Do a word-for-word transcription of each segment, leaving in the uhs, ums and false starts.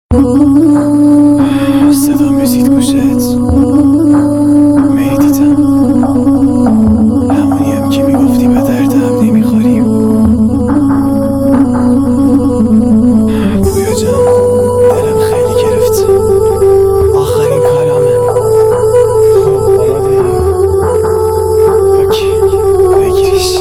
صدا میزید گوشت میدیدم همونیم که میگفتی به دردم نمیخوریم. گویا جان دلم خیلی گرفت، آخرین کارامه. خب آماده ای؟ اوکی بگیریش.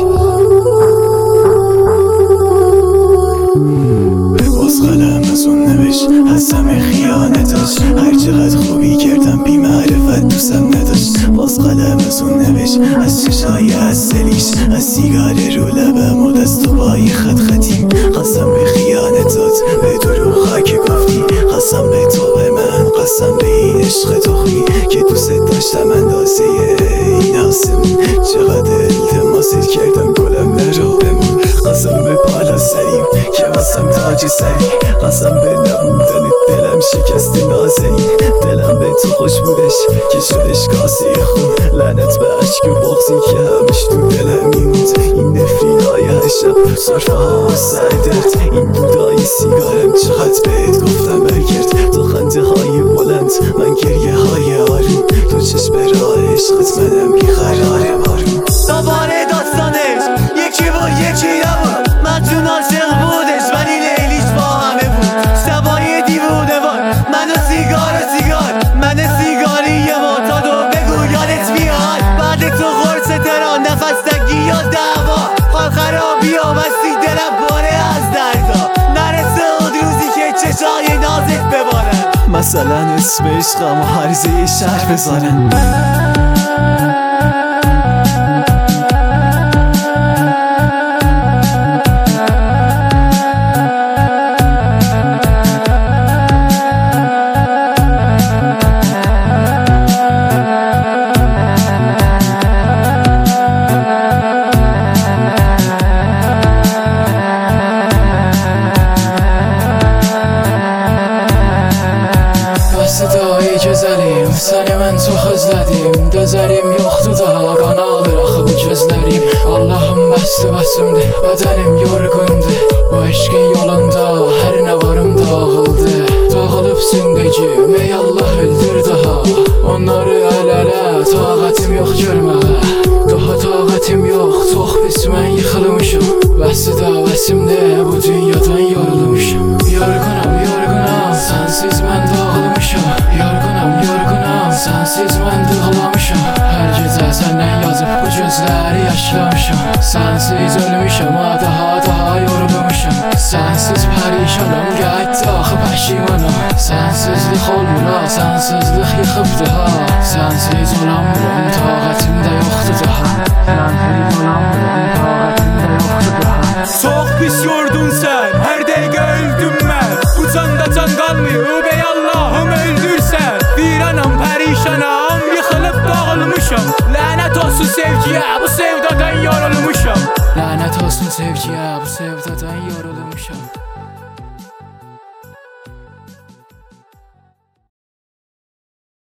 به باز قلم از اون نوشت از همه خیانتاش، هر چقدر خوبی کردم بی معرفت دوستم نداشت. باز قلم از اون نوشت از چشای اصلیش، از سیگار رو لبم و دست و پای خط خطیم. قسم به خیانتات، به دروغا که گفتی، قسم به تو به من، قسم به این عشق تخمی که دوست داشتم اندازه این آسمون. چقدر التماست کردم گلم نرو بمون، قسم به بالا سریم که واسم تاج سری، قسم به نبودن دلم شکست نازنین. دلم به تو خوش بودش که شدش کاسه خون، لعنت به عشق و بغضی که همش تو دلم میموند. این نفرین های شب صرفه ها و سر درد، این دودای سیگارم چقدر بهت گفتم برگرد. تو خنده های بلند من گریه های آروم، تو چشم راه عشقت منم بیقرار بارون. دوباره داستانش یکی بود یکی نبود، مجنون عاشق بودش ولی لیلیش با همه بود. شبای دیوونه وار من و سیگار و سیگار، من سیگاری معتاد و بگو یادت میاد. بعد تو قرص تران نفس تنگی و دعوا، حال خرابی و مستی دلم پاره از دردا. نرسه اون روزی که چشای نازت ببارن، مثلا اسم عشقم و حرزه شهر بذارن. Sıdayı gözəlim, səni mən çox özlədim. Dözərim yoxdur da, qan alır axı bu gözlərim. Allahım bəsdir bəsimdir, bədənim yorğundur. Bu eşqin yolunda hər nə varım dağıldı. Dağılıb sündücüm, ey Allah öldür daha. Onları əl-ələ, taqətim yox görməyə. Daha taqətim yox, çox pis mən yıxılmışım. Bəsdir bəsimdir, bu dünyadan yorulmuşum. Yorğunam, yorğunam, sənsiz mən dağılmışam. Yorğunam, yorğunam, sənsiz mən dağılmışam. Hər gecə səndən yazıb bu gözləri yaşlamışam. Sənsiz ölmüşəm, daha daha yorulmuşam. Sənsiz pərişanam, qayıtdı axı pəşimanam. Sənsizlik olmur ha, sənsizlik yıxıbdır ha. Sənsiz olamıram, taqətimdə yoxdur daha. Sənsiz olamıram, taqətimdə yoxdur daha. Çox pis yordun sən, hər dəqiqə öldüm mən. Bu canda can qalmıyor, ey Allahım öldürsən. Viranam, pərişanam, yıxılıb dağılmışam. Lənət olsun sevgiyə, bu sevdadan yorulmuşam. Lənət olsun sevgiyə, bu sevdadan yorulmuşam.